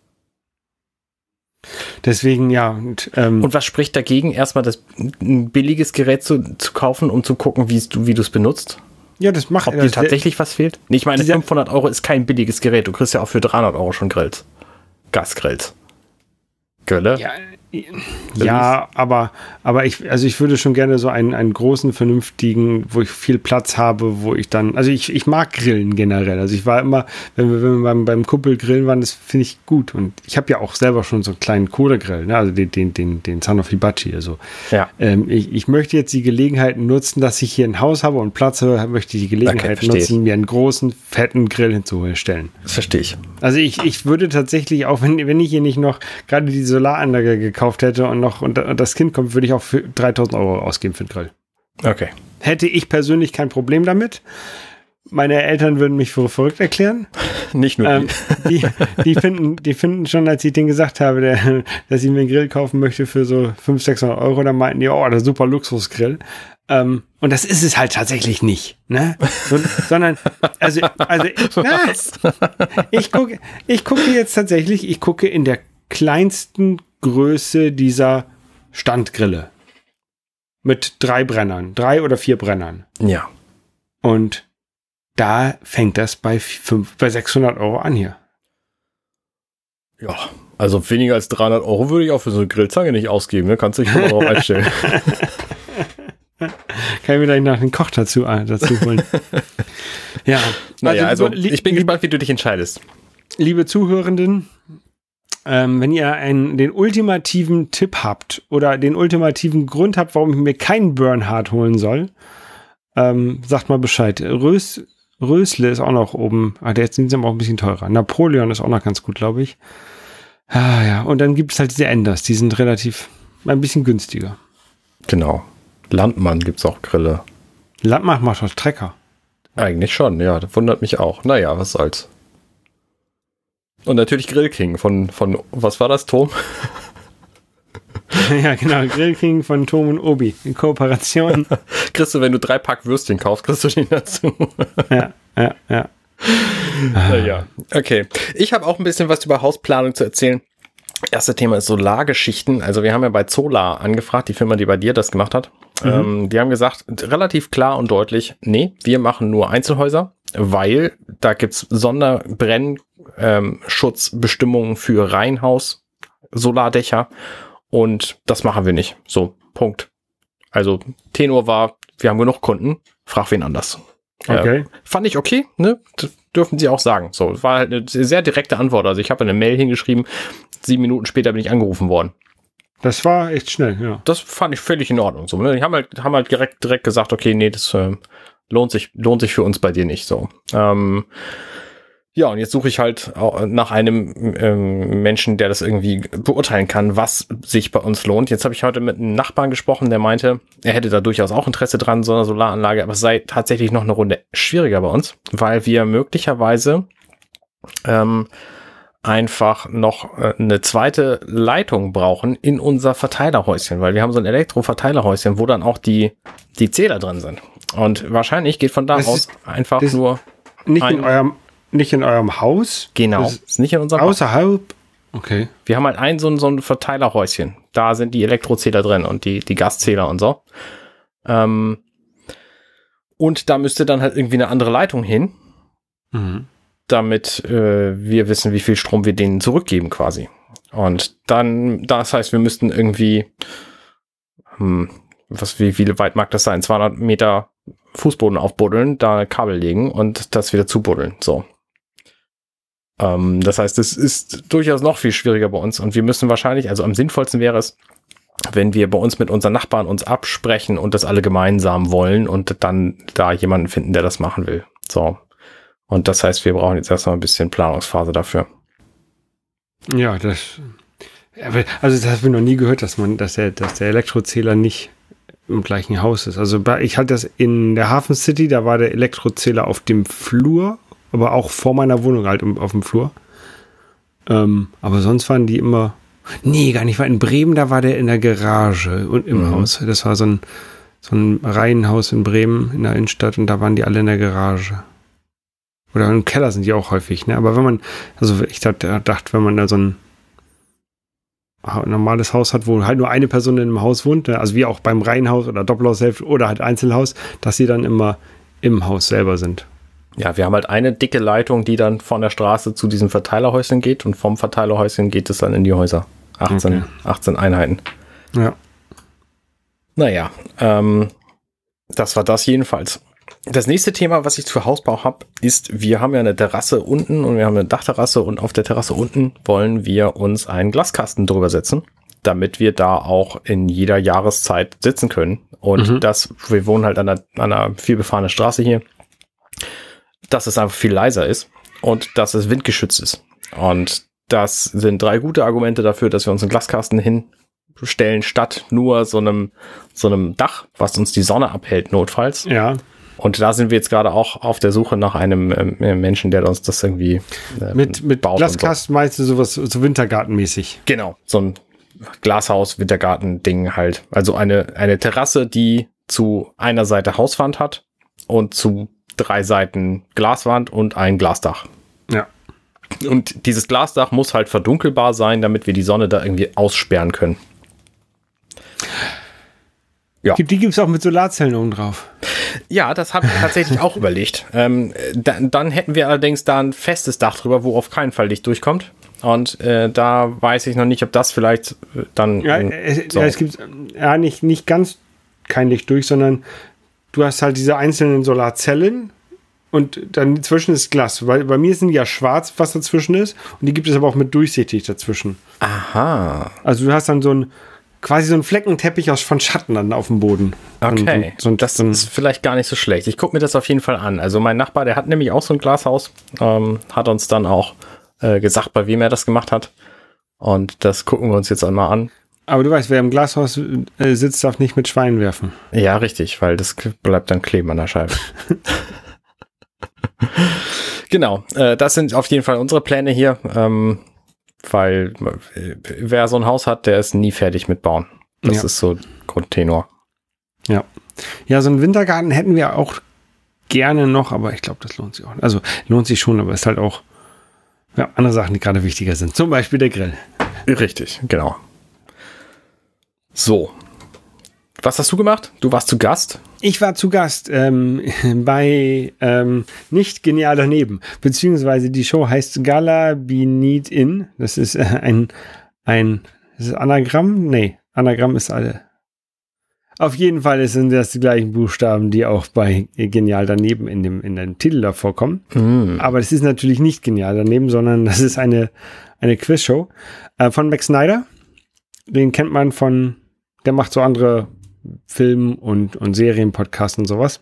Deswegen, ja. Und, ähm, und was spricht dagegen, erstmal das ein billiges Gerät zu, zu kaufen, um zu gucken, wie du es benutzt? Ja, das macht... Ob dir tatsächlich was fehlt? Nee, ich meine, fünfhundert Euro ist kein billiges Gerät. Du kriegst ja auch für dreihundert Euro schon Grills. Gasgrills. Grille? Ja, ja, aber, aber ich, also ich würde schon gerne so einen, einen großen, vernünftigen, wo ich viel Platz habe, wo ich dann, also ich, ich mag Grillen generell. Also ich war immer, wenn wir, wenn wir beim, beim Kuppel grillen waren, das finde ich gut. Und ich habe ja auch selber schon so einen kleinen Kohlegrill, ne? Also den, den, den, den Son of Hibachi. Also ja. ähm, ich, ich möchte jetzt die Gelegenheit nutzen, dass ich hier ein Haus habe und Platz habe, möchte ich die Gelegenheit okay, nutzen, mir einen großen, fetten Grill hinzustellen. Das verstehe ich. Also ich, ich würde tatsächlich auch, wenn, wenn ich hier nicht noch gerade die Solaranlage gekauft hätte und noch und das Kind kommt, würde ich auch für dreitausend Euro ausgeben für den Grill. Okay. Hätte ich persönlich kein Problem damit. Meine Eltern würden mich für verrückt erklären. Nicht nur ähm, die. Die finden, die finden schon, als ich denen gesagt habe, der, dass ich mir einen Grill kaufen möchte für so fünfhundert, sechshundert Euro, dann meinten die, oh, das ist super Luxusgrill. Ähm, und das ist es halt tatsächlich nicht, ne? So, sondern, also, also, na, ich gucke, ich gucke jetzt tatsächlich, ich gucke in der kleinsten Größe dieser Standgrille. Mit drei Brennern, drei oder vier Brennern. Ja. Und da fängt das bei fünf, bei sechshundert Euro an hier. Ja, also weniger als dreihundert Euro würde ich auch für so eine Grillzange nicht ausgeben, ne? Kannst du dich schon mal drauf einstellen. Kann ich mir gleich nach den Koch dazu, dazu holen. Ja. Naja, also, also ich bin li- gespannt, wie du dich entscheidest. Liebe Zuhörenden, ähm, wenn ihr einen, den ultimativen Tipp habt oder den ultimativen Grund habt, warum ich mir keinen Bernhard holen soll, ähm, sagt mal Bescheid. Rös, Rösle ist auch noch oben. Ah, der ist aber auch ein bisschen teurer. Napoleon ist auch noch ganz gut, glaube ich. Ah, ja. Und dann gibt es halt diese Enders, die sind relativ ein bisschen günstiger. Genau. Landmann gibt's auch Grille. Landmann macht doch Trecker. Eigentlich schon, ja. Das wundert mich auch. Naja, was soll's. Und natürlich Grill King von, von, was war das, Tom? Ja, genau. Grill King von Tom und Obi in Kooperation. Kriegst du, wenn du drei Pack Würstchen kaufst, kriegst du den dazu. Ja, ja, ja. Naja, okay. Ich habe auch ein bisschen was über Hausplanung zu erzählen. Erste Thema ist Solargeschichten. Also wir haben ja bei Zolar angefragt, die Firma, die bei dir das gemacht hat. Mhm. Ähm, die haben gesagt, relativ klar und deutlich, nee, wir machen nur Einzelhäuser, weil da gibt's Sonderbrennschutzbestimmungen ähm, für Reihenhaus, Solardächer und das machen wir nicht. So, Punkt. Also Tenor war, wir haben genug Kunden, frag wen anders. Okay. Äh, fand ich okay, ne? Das dürfen sie auch sagen. So, war halt eine sehr direkte Antwort. Also ich habe eine Mail hingeschrieben, sieben Minuten später bin ich angerufen worden. Das war echt schnell, ja. Das fand ich völlig in Ordnung. So, ne? Die haben halt, haben halt direkt, direkt gesagt, okay, nee, das äh, lohnt sich, lohnt sich für uns bei dir nicht. So. Ähm, ja, und jetzt suche ich halt nach einem ähm, Menschen, der das irgendwie beurteilen kann, was sich bei uns lohnt. Jetzt habe ich heute mit einem Nachbarn gesprochen, der meinte, er hätte da durchaus auch Interesse dran, so einer Solaranlage, aber es sei tatsächlich noch eine Runde schwieriger bei uns, weil wir möglicherweise ähm, einfach noch äh, eine zweite Leitung brauchen in unser Verteilerhäuschen, weil wir haben so ein Elektroverteilerhäuschen, wo dann auch die, die Zähler drin sind. Und wahrscheinlich geht von da das aus ist, einfach das nur nicht ein, in eurem Nicht in eurem Haus? Genau, das ist nicht in unserem Haus. Außerhalb? Okay. Wir haben halt ein so ein, so ein Verteilerhäuschen. Da sind die Elektrozähler drin und die, die Gaszähler und so. Ähm, und da müsste dann halt irgendwie eine andere Leitung hin, Mhm. damit äh, wir wissen, wie viel Strom wir denen zurückgeben quasi. Und dann, das heißt, wir müssten irgendwie, hm, was, wie, wie weit mag das sein? zweihundert Meter Fußboden aufbuddeln, da Kabel legen und das wieder zubuddeln. So. Ähm, das heißt, es ist durchaus noch viel schwieriger bei uns und wir müssen wahrscheinlich, also am sinnvollsten wäre es, wenn wir bei uns mit unseren Nachbarn uns absprechen und das alle gemeinsam wollen und dann da jemanden finden, der das machen will. So. Und das heißt, wir brauchen jetzt erstmal ein bisschen Planungsphase dafür. Ja, das, also das habe ich noch nie gehört, dass man, dass der, dass der Elektrozähler nicht im gleichen Haus ist. Also bei, ich hatte das in der Hafen City, da war der Elektrozähler auf dem Flur, aber auch vor meiner Wohnung halt auf dem Flur. Ähm, aber sonst waren die immer, nee, gar nicht, war in Bremen, da war der in der Garage und im mhm. Haus. Das war so ein, so ein Reihenhaus in Bremen in der Innenstadt und da waren die alle in der Garage. Oder im Keller sind die auch häufig, ne? Aber wenn man, also ich dachte, wenn man da so ein normales Haus hat, wo halt nur eine Person in einem Haus wohnt, ne? Also wie auch beim Reihenhaus oder Doppelhaushälfte oder halt Einzelhaus, dass sie dann immer im Haus selber sind. Ja, wir haben halt eine dicke Leitung, die dann von der Straße zu diesem Verteilerhäuschen geht und vom Verteilerhäuschen geht es dann in die Häuser. achtzehn, okay. achtzehn Einheiten. Ja. Naja, ähm, das war das jedenfalls. Das nächste Thema, was ich für Hausbau habe, ist, wir haben ja eine Terrasse unten und wir haben eine Dachterrasse und auf der Terrasse unten wollen wir uns einen Glaskasten drüber setzen, damit wir da auch in jeder Jahreszeit sitzen können. Und mhm. das, wir wohnen halt an einer, an einer vielbefahrenen Straße hier, dass es einfach viel leiser ist und dass es windgeschützt ist. Und das sind drei gute Argumente dafür, dass wir uns einen Glaskasten hinstellen, statt nur so einem, so einem Dach, was uns die Sonne abhält, notfalls. Ja. Und da sind wir jetzt gerade auch auf der Suche nach einem äh, Menschen, der uns das irgendwie äh, mit, mit baut. Glaskasten so. Meinst du sowas, so Wintergartenmäßig? Genau, so ein Glashaus, Wintergarten-Ding halt. Also eine, eine Terrasse, die zu einer Seite Hauswand hat und zu drei Seiten Glaswand und ein Glasdach. Ja. Und dieses Glasdach muss halt verdunkelbar sein, damit wir die Sonne da irgendwie aussperren können. Ja. Die gibt es auch mit Solarzellen oben drauf. Ja, das habe ich tatsächlich auch überlegt. Ähm, da, dann hätten wir allerdings da ein festes Dach drüber, wo auf keinen Fall Licht durchkommt. Und äh, da weiß ich noch nicht, ob das vielleicht dann... Ja, es, so. ja, es gibt ja nicht, nicht ganz kein Licht durch, sondern du hast halt diese einzelnen Solarzellen und dann dazwischen ist Glas. Weil bei mir sind die ja schwarz, was dazwischen ist. Und die gibt es aber auch mit durchsichtig dazwischen. Aha. Also du hast dann so ein quasi so ein Fleckenteppich aus von Schatten dann auf dem Boden. Okay, so, so, das so ist vielleicht gar nicht so schlecht. Ich gucke mir das auf jeden Fall an. Also mein Nachbar, der hat nämlich auch so ein Glashaus, ähm, hat uns dann auch äh, gesagt, bei wem er das gemacht hat. Und das gucken wir uns jetzt einmal an. Aber du weißt, wer im Glashaus äh, sitzt, darf nicht mit Schweinen werfen. Ja, richtig, weil das bleibt dann kleben an der Scheibe. Genau, äh, das sind auf jeden Fall unsere Pläne hier, ähm, weil äh, wer so ein Haus hat, der ist nie fertig mit Bauen. Das ja. ist so Grundtenor. Ja. Ja, so einen Wintergarten hätten wir auch gerne noch, aber ich glaube, das lohnt sich auch. Also lohnt sich schon, aber es ist halt auch ja, andere Sachen, die gerade wichtiger sind. Zum Beispiel der Grill. Richtig, genau. So. Was hast du gemacht? Du warst zu Gast? Ich war zu Gast ähm, bei ähm, Nicht Genial daneben, beziehungsweise die Show heißt Gala Be Need In. Das ist äh, ein, ein ist es Anagramm? Nee, Anagramm ist alle. Auf jeden Fall sind das die gleichen Buchstaben, die auch bei Genial daneben in dem, in dem Titel davor kommen. Mm. Aber das ist natürlich nicht Genial daneben, sondern das ist eine, eine Quizshow äh, von Max Snyder. Den kennt man von, der macht so andere Film- und, und Serienpodcasts und sowas.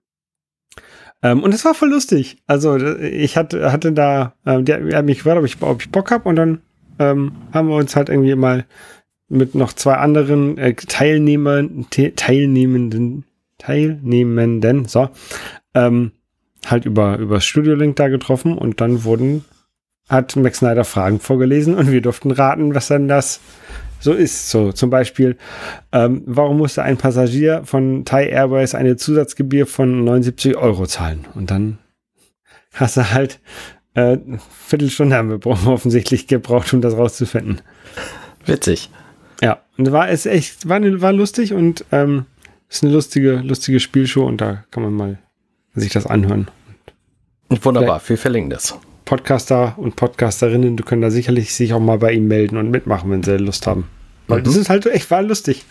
Ähm, und es war voll lustig. Also ich hatte, hatte da, äh, der, der hat mich gefragt, ob ich, ob ich Bock habe und dann ähm, haben wir uns halt irgendwie mal mit noch zwei anderen äh, Teilnehmern, te- Teilnehmenden, Teilnehmenden, so, ähm, halt über, über Studio-Link da getroffen und dann wurden, hat Max Snyder Fragen vorgelesen und wir durften raten, was dann das so ist. So, zum Beispiel, ähm, warum musste ein Passagier von Thai Airways eine Zusatzgebühr von neunundsiebzig Euro zahlen? Und dann hast du halt äh, eine Viertelstunde haben wir offensichtlich gebraucht, um das rauszufinden. Witzig. Ja, und war es echt, war, war lustig und ähm, ist eine lustige, lustige Spielshow und da kann man mal sich das anhören. Und wunderbar, wir verlinken das. Podcaster und Podcasterinnen, du können da sicherlich sich auch mal bei ihm melden und mitmachen, wenn sie Lust haben. Weil mhm. das ist halt echt, war lustig.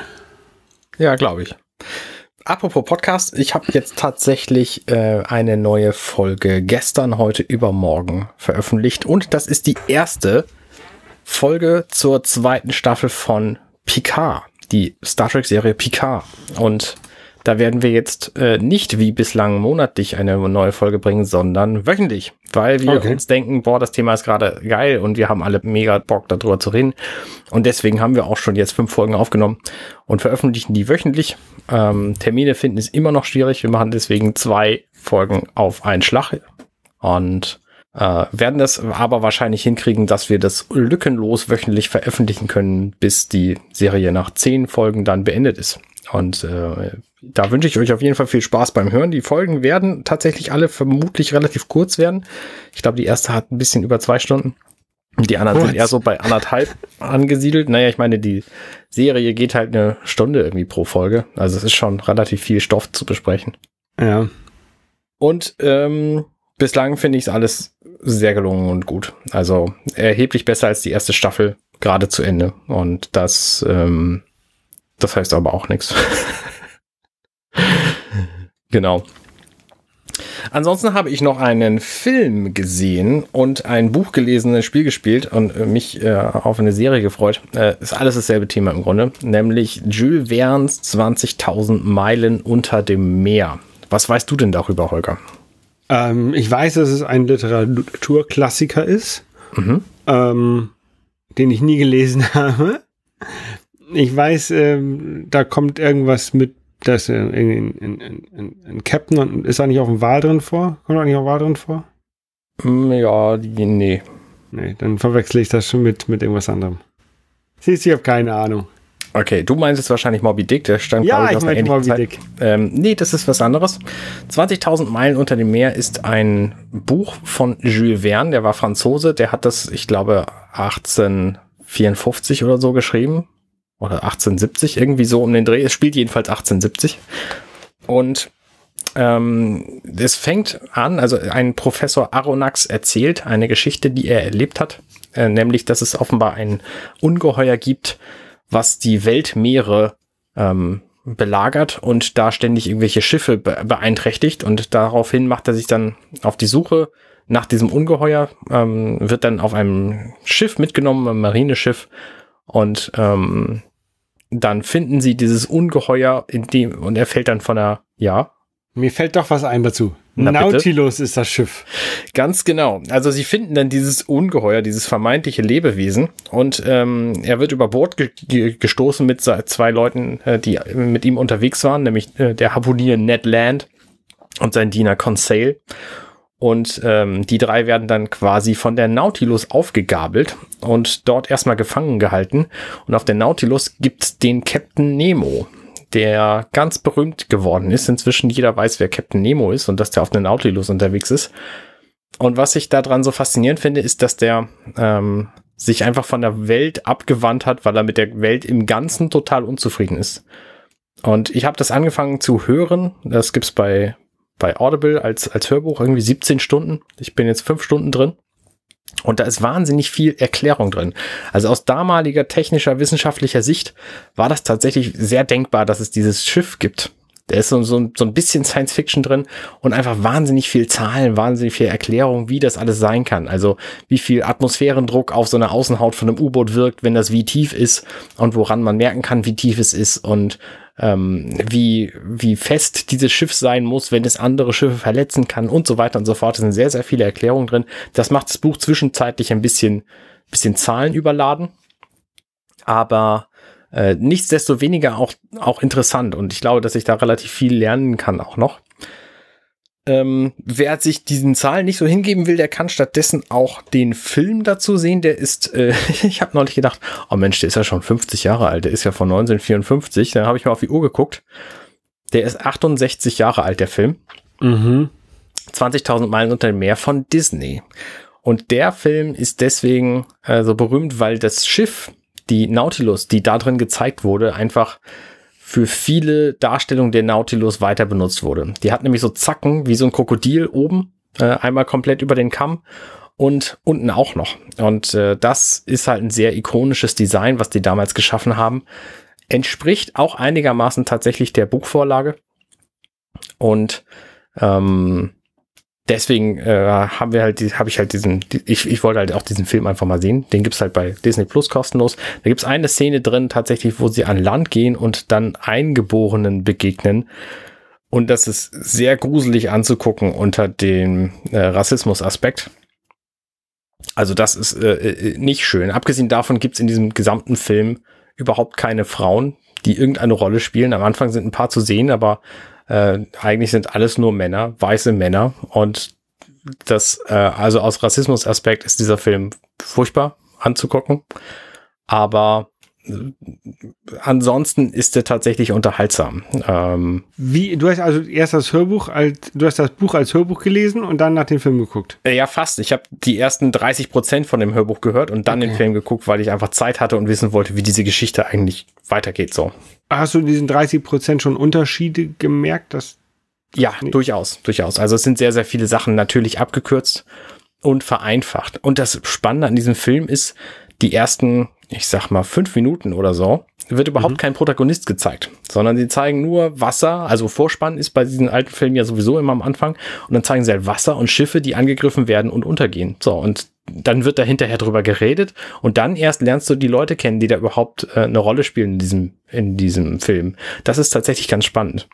Ja, glaube ich. Apropos Podcast, ich habe jetzt tatsächlich äh, eine neue Folge gestern, heute, übermorgen veröffentlicht und das ist die erste Folge zur zweiten Staffel von Picard, die Star Trek Serie Picard. Und da werden wir jetzt äh, nicht wie bislang monatlich eine neue Folge bringen, sondern wöchentlich, weil wir okay. uns denken, boah, das Thema ist gerade geil und wir haben alle mega Bock darüber zu reden. Und deswegen haben wir auch schon jetzt fünf Folgen aufgenommen und veröffentlichen die wöchentlich. Ähm, Termine finden ist immer noch schwierig. Wir machen deswegen zwei Folgen auf einen Schlag und äh, werden das aber wahrscheinlich hinkriegen, dass wir das lückenlos wöchentlich veröffentlichen können, bis die Serie nach zehn Folgen dann beendet ist. Und äh, da wünsche ich euch auf jeden Fall viel Spaß beim Hören. Die Folgen werden tatsächlich alle vermutlich relativ kurz werden. Ich glaube, die erste hat ein bisschen über zwei Stunden. Die anderen What? sind eher so bei anderthalb angesiedelt. Naja, ich meine, die Serie geht halt eine Stunde irgendwie pro Folge. Also es ist schon relativ viel Stoff zu besprechen. Ja. Und ähm, bislang finde ich es alles sehr gelungen und gut. Also erheblich besser als die erste Staffel, gerade zu Ende. Und das, ähm, das heißt aber auch nichts. Genau. Ansonsten habe ich noch einen Film gesehen und ein Buch gelesen, ein Spiel gespielt und mich äh, auf eine Serie gefreut. Äh, ist alles dasselbe Thema im Grunde, nämlich Jules Verne's zwanzigtausend Meilen unter dem Meer. Was weißt du denn darüber, Holger? Ähm, ich weiß, dass es ein Literaturklassiker ist, mhm. ähm, den ich nie gelesen habe. Ich weiß, ähm, da kommt irgendwas mit, das in, in, in, in, in Captain und ist da nicht auch ein Wal drin vor? Kommt da nicht auch ein Wal drin vor? Ja, die, nee. Nee, dann verwechsel ich das schon mit, mit irgendwas anderem. Siehst du, ich habe keine Ahnung. Okay, du meinst jetzt wahrscheinlich Moby Dick, der stand ja, ich aus einer ähnlichen Zeit. Dick. Ähm, nee, das ist was anderes. zwanzigtausend Meilen unter dem Meer ist ein Buch von Jules Verne, der war Franzose, der hat das, ich glaube, achtzehnhundertvierundfünfzig oder so geschrieben. Oder achtzehnhundertsiebzig, irgendwie so um den Dreh. Es spielt jedenfalls achtzehnhundertsiebzig. Und ähm, es fängt an, also ein Professor Aronnax erzählt eine Geschichte, die er erlebt hat. Äh, nämlich, dass es offenbar ein Ungeheuer gibt, was die Weltmeere ähm, belagert und da ständig irgendwelche Schiffe be- beeinträchtigt. Und daraufhin macht er sich dann auf die Suche nach diesem Ungeheuer, ähm, wird dann auf einem Schiff mitgenommen, einem Marineschiff. Und ähm, dann finden sie dieses Ungeheuer in dem, und er fällt dann von der, ja. Mir fällt doch was ein dazu. Nautilus ist das Schiff. Ganz genau. Also sie finden dann dieses Ungeheuer, dieses vermeintliche Lebewesen und ähm, er wird über Bord ge ge gestoßen mit zwei Leuten, äh, die mit ihm unterwegs waren, nämlich äh, der Harpunier Ned Land und sein Diener Conseil. Und ähm, die drei werden dann quasi von der Nautilus aufgegabelt und dort erstmal gefangen gehalten. Und auf der Nautilus gibt's den Captain Nemo, der ganz berühmt geworden ist. Inzwischen jeder weiß, wer Captain Nemo ist und dass der auf der Nautilus unterwegs ist. Und was ich daran so faszinierend finde, ist, dass der ähm, sich einfach von der Welt abgewandt hat, weil er mit der Welt im Ganzen total unzufrieden ist. Und ich habe das angefangen zu hören. Das gibt's bei bei Audible als als Hörbuch, irgendwie siebzehn Stunden. Ich bin jetzt fünf Stunden drin. Und da ist wahnsinnig viel Erklärung drin. Also aus damaliger technischer, wissenschaftlicher Sicht war das tatsächlich sehr denkbar, dass es dieses Schiff gibt. Da ist so, so, so ein bisschen Science Fiction drin und einfach wahnsinnig viel Zahlen, wahnsinnig viel Erklärung, wie das alles sein kann. Also wie viel Atmosphärendruck auf so einer Außenhaut von einem U-Boot wirkt, wenn das wie tief ist und woran man merken kann, wie tief es ist und ähm, wie, wie fest dieses Schiff sein muss, wenn es andere Schiffe verletzen kann und so weiter und so fort. Es sind sehr, sehr viele Erklärungen drin. Das macht das Buch zwischenzeitlich ein bisschen, bisschen Zahlen überladen, aber Äh, nichtsdestoweniger auch, auch interessant und ich glaube, dass ich da relativ viel lernen kann auch noch. Ähm, wer sich diesen Zahlen nicht so hingeben will, der kann stattdessen auch den Film dazu sehen. Der ist, äh, ich habe neulich gedacht, oh Mensch, der ist ja schon fünfzig Jahre alt, der ist ja von neunzehnhundertvierundfünfzig. Dann habe ich mal auf die Uhr geguckt. Der ist achtundsechzig Jahre alt, der Film. Mhm. zwanzigtausend Meilen unter dem Meer von Disney. Und der Film ist deswegen äh, so berühmt, weil das Schiff, die Nautilus, die da drin gezeigt wurde, einfach für viele Darstellungen der Nautilus weiter benutzt wurde. Die hat nämlich so Zacken wie so ein Krokodil oben, äh, einmal komplett über den Kamm und unten auch noch. Und äh, das ist halt ein sehr ikonisches Design, was die damals geschaffen haben. Entspricht auch einigermaßen tatsächlich der Buchvorlage. Und ähm, deswegen äh, haben wir halt, habe ich halt diesen, die, ich, ich wollte halt auch diesen Film einfach mal sehen. Den gibt's halt bei Disney Plus kostenlos. Da gibt's eine Szene drin tatsächlich, wo sie an Land gehen und dann Eingeborenen begegnen. Und das ist sehr gruselig anzugucken unter dem äh, Rassismus-Aspekt. Also das ist äh, nicht schön. Abgesehen davon gibt's in diesem gesamten Film überhaupt keine Frauen, die irgendeine Rolle spielen. Am Anfang sind ein paar zu sehen, aber Äh, eigentlich sind alles nur Männer, weiße Männer und das, äh, also aus Rassismus-Aspekt ist dieser Film furchtbar anzugucken, aber äh, ansonsten ist er tatsächlich unterhaltsam. Ähm, Wie, du hast also erst das Hörbuch als, du hast das Buch als Hörbuch gelesen und dann nach dem Film geguckt? äh, ja, fast. Ich habe die ersten dreißig Prozent von dem Hörbuch gehört und dann Okay. den Film geguckt, weil ich einfach Zeit hatte und wissen wollte, wie diese Geschichte eigentlich weitergeht, so. Hast du in diesen dreißig Prozent schon Unterschiede gemerkt? Dass Ja, Nee. durchaus, durchaus. Also es sind sehr, sehr viele Sachen natürlich abgekürzt und vereinfacht. Und das Spannende an diesem Film ist, die ersten, ich sag mal, fünf Minuten oder so, wird überhaupt mhm. kein Protagonist gezeigt, sondern sie zeigen nur Wasser. Also Vorspann ist bei diesen alten Filmen ja sowieso immer am Anfang. Und dann zeigen sie halt Wasser und Schiffe, die angegriffen werden und untergehen. So, und dann wird da hinterher drüber geredet und dann erst lernst du die Leute kennen, die da überhaupt äh, eine Rolle spielen in diesem, in diesem Film. Das ist tatsächlich ganz spannend.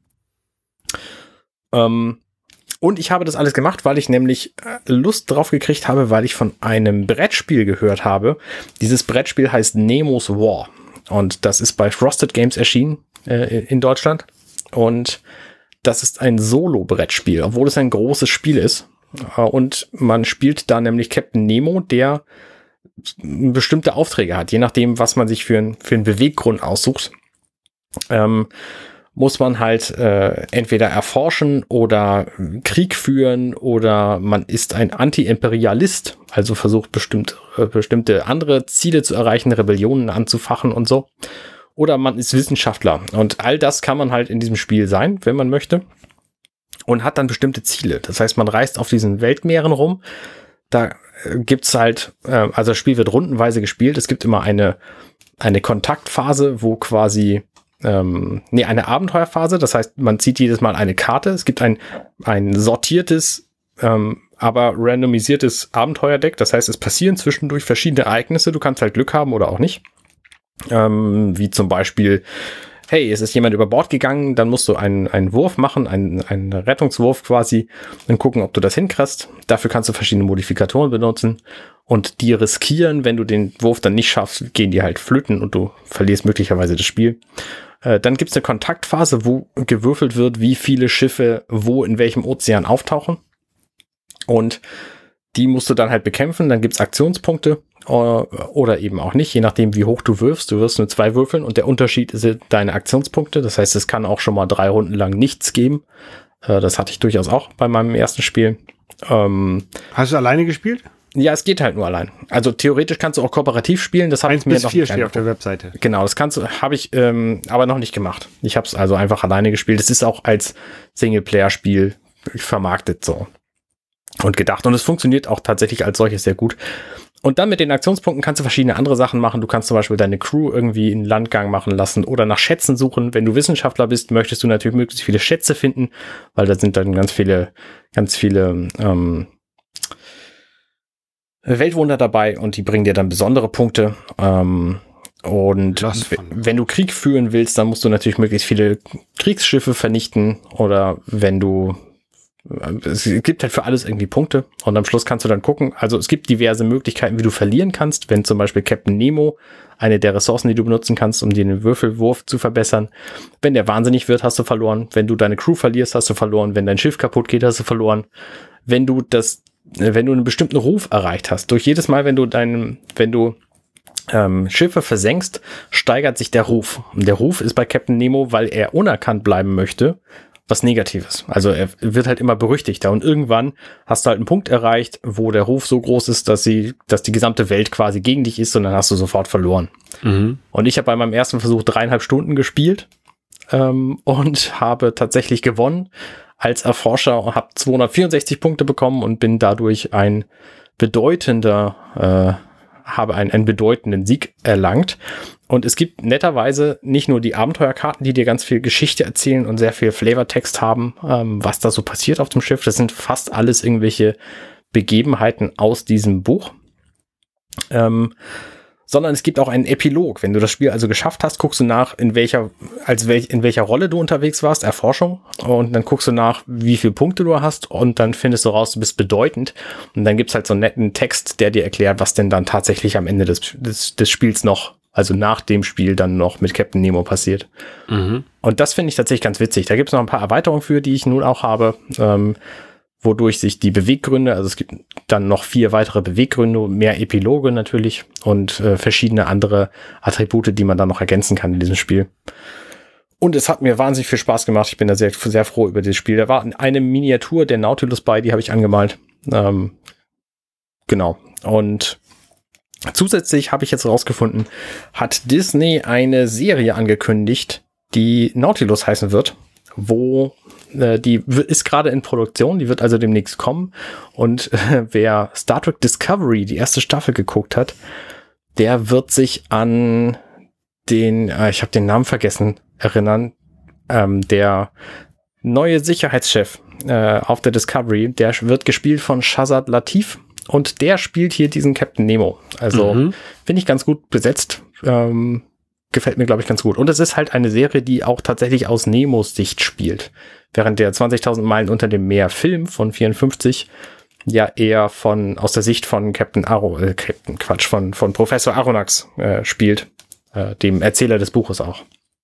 Ähm, und ich habe das alles gemacht, weil ich nämlich Lust drauf gekriegt habe, weil ich von einem Brettspiel gehört habe. Dieses Brettspiel heißt Nemo's War und das ist bei Frosted Games erschienen äh, in Deutschland und das ist ein Solo-Brettspiel, obwohl es ein großes Spiel ist. Und man spielt da nämlich Captain Nemo, der bestimmte Aufträge hat, je nachdem, was man sich für, ein, für einen Beweggrund aussucht. Ähm, muss man halt äh, entweder erforschen oder Krieg führen oder man ist ein Anti-Imperialist, also versucht bestimmt, äh, bestimmte andere Ziele zu erreichen, Rebellionen anzufachen und so. Oder man ist Wissenschaftler und all das kann man halt in diesem Spiel sein, wenn man möchte. Und hat dann bestimmte Ziele. Das heißt, man reist auf diesen Weltmeeren rum. Da äh, gibt's halt, äh, also das Spiel wird rundenweise gespielt. Es gibt immer eine eine Kontaktphase, wo quasi, ähm, nee, eine Abenteuerphase. Das heißt, man zieht jedes Mal eine Karte. Es gibt ein ein sortiertes, ähm, aber randomisiertes Abenteuerdeck. Das heißt, es passieren zwischendurch verschiedene Ereignisse. Du kannst halt Glück haben oder auch nicht. Ähm, wie zum Beispiel hey, es ist jemand über Bord gegangen, dann musst du einen, einen Wurf machen, einen, einen Rettungswurf quasi, dann gucken, ob du das hinkriegst. Dafür kannst du verschiedene Modifikatoren benutzen und die riskieren, wenn du den Wurf dann nicht schaffst, gehen die halt flöten und du verlierst möglicherweise das Spiel. Äh, dann gibt's eine Kontaktphase, wo gewürfelt wird, wie viele Schiffe wo in welchem Ozean auftauchen. Und die musst du dann halt bekämpfen, dann gibt's Aktionspunkte oder eben auch nicht, je nachdem wie hoch du wirfst. Du wirfst nur zwei Würfeln und der Unterschied sind deine Aktionspunkte. Das heißt, es kann auch schon mal drei Runden lang nichts geben. Das hatte ich durchaus auch bei meinem ersten Spiel. Hast du alleine gespielt? Ja, es geht halt nur allein. Also theoretisch kannst du auch kooperativ spielen. Das habe ich mir bis noch vier nicht steht auf der Webseite. Genau, das kannst du, habe ich ähm, aber noch nicht gemacht. Ich habe es also einfach alleine gespielt. Es ist auch als Singleplayer-Spiel vermarktet so und gedacht. Und es funktioniert auch tatsächlich als solches sehr gut. Und dann mit den Aktionspunkten kannst du verschiedene andere Sachen machen. Du kannst zum Beispiel deine Crew irgendwie einen Landgang machen lassen oder nach Schätzen suchen. Wenn du Wissenschaftler bist, möchtest du natürlich möglichst viele Schätze finden, weil da sind dann ganz viele, ganz viele ähm, Weltwunder dabei und die bringen dir dann besondere Punkte. Ähm, und wenn du Krieg führen willst, dann musst du natürlich möglichst viele Kriegsschiffe vernichten oder wenn du es gibt halt für alles irgendwie Punkte und am Schluss kannst du dann gucken, also es gibt diverse Möglichkeiten, wie du verlieren kannst, wenn zum Beispiel Captain Nemo, eine der Ressourcen, die du benutzen kannst, um den Würfelwurf zu verbessern, wenn der wahnsinnig wird, hast du verloren, wenn du deine Crew verlierst, hast du verloren, wenn dein Schiff kaputt geht, hast du verloren, wenn du das, wenn du einen bestimmten Ruf erreicht hast, durch jedes Mal, wenn du deinen, wenn du ähm, Schiffe versenkst, steigert sich der Ruf. Und der Ruf ist bei Captain Nemo, weil er unerkannt bleiben möchte, was Negatives. Also er wird halt immer berüchtigter und irgendwann hast du halt einen Punkt erreicht, wo der Ruf so groß ist, dass sie, dass die gesamte Welt quasi gegen dich ist und dann hast du sofort verloren. Mhm. Und ich habe bei meinem ersten Versuch dreieinhalb Stunden gespielt ähm, und habe tatsächlich gewonnen als Erforscher und habe zweihundertvierundsechzig Punkte bekommen und bin dadurch ein bedeutender, äh, habe einen, einen bedeutenden Sieg erlangt. Und es gibt netterweise nicht nur die Abenteuerkarten, die dir ganz viel Geschichte erzählen und sehr viel Flavortext haben, ähm, was da so passiert auf dem Schiff. Das sind fast alles irgendwelche Begebenheiten aus diesem Buch. Ähm, sondern es gibt auch einen Epilog. Wenn du das Spiel also geschafft hast, guckst du nach, in welcher, als welch, in welcher Rolle du unterwegs warst, Erforschung. Und dann guckst du nach, wie viele Punkte du hast. Und dann findest du raus, du bist bedeutend. Und dann gibt's halt so einen netten Text, der dir erklärt, was denn dann tatsächlich am Ende des, des, des Spiels noch, also nach dem Spiel dann noch mit Captain Nemo passiert. Mhm. Und das finde ich tatsächlich ganz witzig. Da gibt's noch ein paar Erweiterungen für, die ich nun auch habe, ähm, wodurch sich die Beweggründe, also es gibt dann noch vier weitere Beweggründe, mehr Epiloge natürlich und äh, verschiedene andere Attribute, die man dann noch ergänzen kann in diesem Spiel. Und es hat mir wahnsinnig viel Spaß gemacht. Ich bin da sehr, sehr froh über dieses Spiel. Da war eine Miniatur der Nautilus bei, die habe ich angemalt. Ähm, genau. Und zusätzlich habe ich jetzt rausgefunden, hat Disney eine Serie angekündigt, die Nautilus heißen wird, wo äh, die ist gerade in Produktion, die wird also demnächst kommen und äh, wer Star Trek Discovery, die erste Staffel geguckt hat, der wird sich an den, äh, ich habe den Namen vergessen, erinnern, ähm, der neue Sicherheitschef äh, auf der Discovery, der wird gespielt von Shazad Latif. Und der spielt hier diesen Captain Nemo. Also mhm. finde ich ganz gut besetzt. Ähm, gefällt mir, glaube ich, ganz gut. Und es ist halt eine Serie, die auch tatsächlich aus Nemos Sicht spielt. Während der zwanzigtausend Meilen unter dem Meer Film von vierundfünfzig ja eher von aus der Sicht von Captain Aro, äh, Captain Quatsch, von, von Professor Aronnax äh, spielt. Äh, dem Erzähler des Buches auch.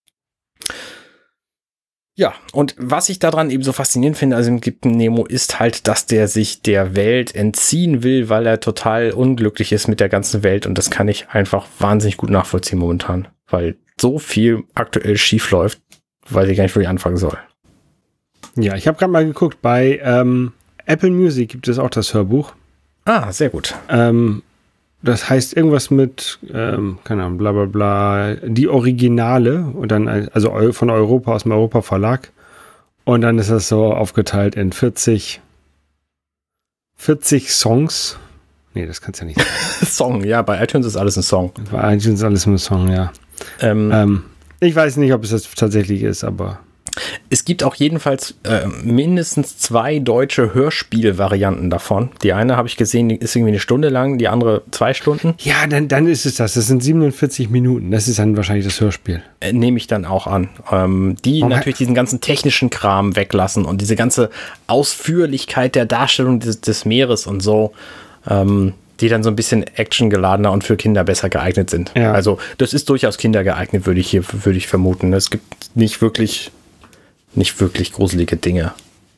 Ja, und was ich daran eben so faszinierend finde, also im Captain Nemo, ist halt, dass der sich der Welt entziehen will, weil er total unglücklich ist mit der ganzen Welt. Und das kann ich einfach wahnsinnig gut nachvollziehen momentan, weil so viel aktuell schief läuft, weiß ich gar nicht, wo ich anfangen soll. Ja, ich habe gerade mal geguckt, bei ähm, Apple Music gibt es auch das Hörbuch. Ah, sehr gut. Ähm, das heißt irgendwas mit, ähm, keine Ahnung, bla bla bla, die Originale und dann, also von Europa, aus dem Europa Verlag. Und dann ist das so aufgeteilt in vierzig, vierzig Songs. Nee, das kannst du ja nicht sagen. Song, ja, bei iTunes ist alles ein Song. Bei iTunes ist alles ein Song, ja. Ähm, ähm, ich weiß nicht, ob es das tatsächlich ist, aber... Es gibt auch jedenfalls äh, mindestens zwei deutsche Hörspielvarianten davon. Die eine habe ich gesehen, die ist irgendwie eine Stunde lang, die andere zwei Stunden. Ja, dann, dann ist es das. Das sind siebenundvierzig Minuten. Das ist dann wahrscheinlich das Hörspiel. Äh, nehme ich dann auch an. Ähm, die Warum natürlich diesen ganzen technischen Kram weglassen und diese ganze Ausführlichkeit der Darstellung des, des Meeres und so, ähm, die dann so ein bisschen actiongeladener und für Kinder besser geeignet sind. Ja. Also das ist durchaus kindergeeignet, würde ich hier würde ich vermuten. Es gibt nicht wirklich nicht wirklich gruselige Dinge.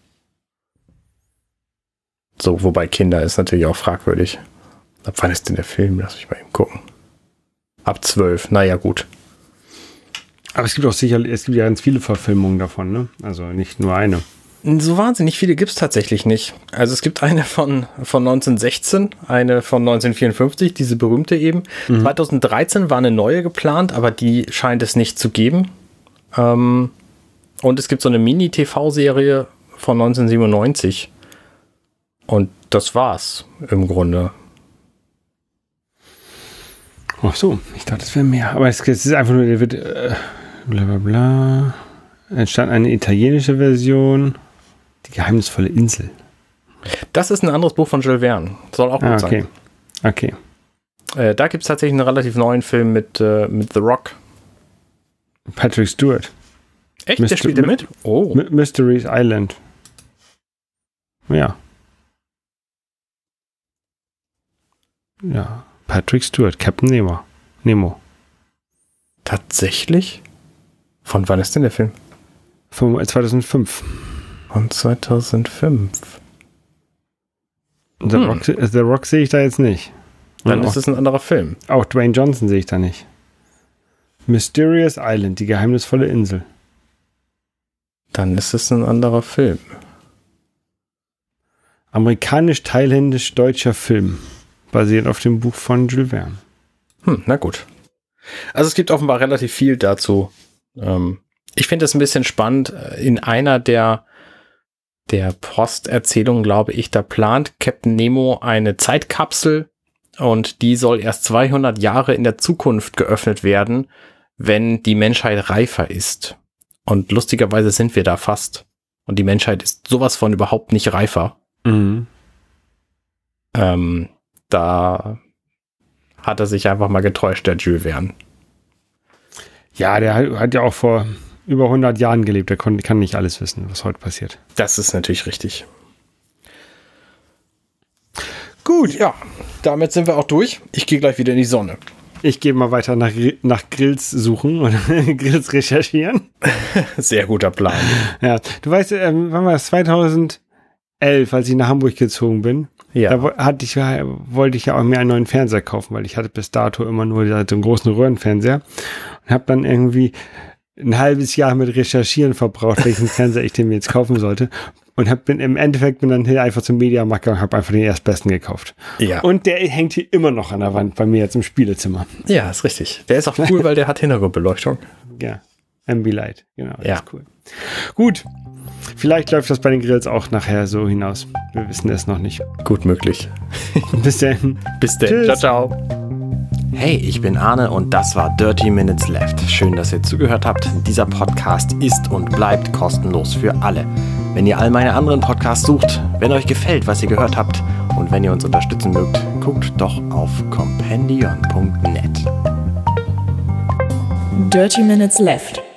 So, wobei Kinder ist natürlich auch fragwürdig. Ab wann ist denn der Film? Lass mich mal eben gucken. Ab zwölf, naja gut. Aber es gibt auch sicher, es gibt ja ganz viele Verfilmungen davon, ne? Also nicht nur eine. So wahnsinnig viele gibt es tatsächlich nicht. Also es gibt eine von, von neunzehnhundertsechzehn, eine von neunzehnhundertvierundfünfzig, diese berühmte eben. Mhm. zweitausenddreizehn war eine neue geplant, aber die scheint es nicht zu geben. Ähm, und es gibt so eine Mini-T V-Serie von neunzehnhundertsiebenundneunzig. Und das war's im Grunde. Ach so, ich dachte, es wäre mehr. Aber es, es ist einfach nur, der wird äh, bla bla bla. Entstand eine italienische Version. Die geheimnisvolle Insel. Das ist ein anderes Buch von Jules Verne. Soll auch gut ah, okay. sein. Okay. Äh, da gibt es tatsächlich einen relativ neuen Film mit, äh, mit The Rock. Patrick Stewart. Echt? Myster- Der spielt der mit? Oh. M- Mysteries Island. Ja. Ja. Patrick Stewart, Captain Nemo. Nemo. Tatsächlich? Von wann ist denn der Film? Von zweitausendfünf. Von zweitausendfünf. The, hm. Rock, The Rock sehe ich da jetzt nicht. Dann Und ist auch, es ein anderer Film. Auch Dwayne Johnson sehe ich da nicht. Mysterious Island, die geheimnisvolle Insel. Dann ist es ein anderer Film. Amerikanisch-thailändisch-deutscher Film. Basiert auf dem Buch von Jules Verne. Hm, na gut. Also es gibt offenbar relativ viel dazu. Ähm, ich finde es ein bisschen spannend. In einer der, der Posterzählungen, glaube ich, da plant Captain Nemo eine Zeitkapsel und die soll erst zweihundert Jahre in der Zukunft geöffnet werden, wenn die Menschheit reifer ist. Und lustigerweise sind wir da fast. Und die Menschheit ist sowas von überhaupt nicht reifer. Mhm. Ähm, da hat er sich einfach mal getäuscht, der Jules Verne. Ja, der hat ja auch vor über hundert Jahren gelebt. Der kann, kann nicht alles wissen, was heute passiert. Das ist natürlich richtig. Gut, ja, damit sind wir auch durch. Ich gehe gleich wieder in die Sonne. Ich gehe mal weiter nach, nach Grills suchen und Grills recherchieren. Sehr guter Plan. Ja, du weißt, ähm, wann war das? zweitausendelf, als ich nach Hamburg gezogen bin. Ja. Da hatte ich, wollte ich ja auch mir einen neuen Fernseher kaufen, weil ich hatte bis dato immer nur so einen großen Röhrenfernseher und habe dann irgendwie ein halbes Jahr mit Recherchieren verbraucht, welchen Fernseher ich den mir jetzt kaufen sollte. Und hab, bin im Endeffekt bin dann hier einfach zum Mediamarkt gegangen und habe einfach den erstbesten gekauft. Ja. Und der hängt hier immer noch an der Wand bei mir jetzt im Spielezimmer. Ja, ist richtig. Der ist auch cool, weil der hat Hintergrundbeleuchtung. Ja, Ambilight, genau. Ja. Ist cool. Gut, vielleicht läuft das bei den Grills auch nachher so hinaus. Wir wissen es noch nicht. Gut möglich. Bis dann. Bis dann. Ciao, ciao. Hey, ich bin Arne und das war Dirty Minutes Left. Schön, dass ihr zugehört habt. Dieser Podcast ist und bleibt kostenlos für alle. Wenn ihr all meine anderen Podcasts sucht, wenn euch gefällt, was ihr gehört habt und wenn ihr uns unterstützen mögt, guckt doch auf compendion punkt net. Dirty Minutes Left.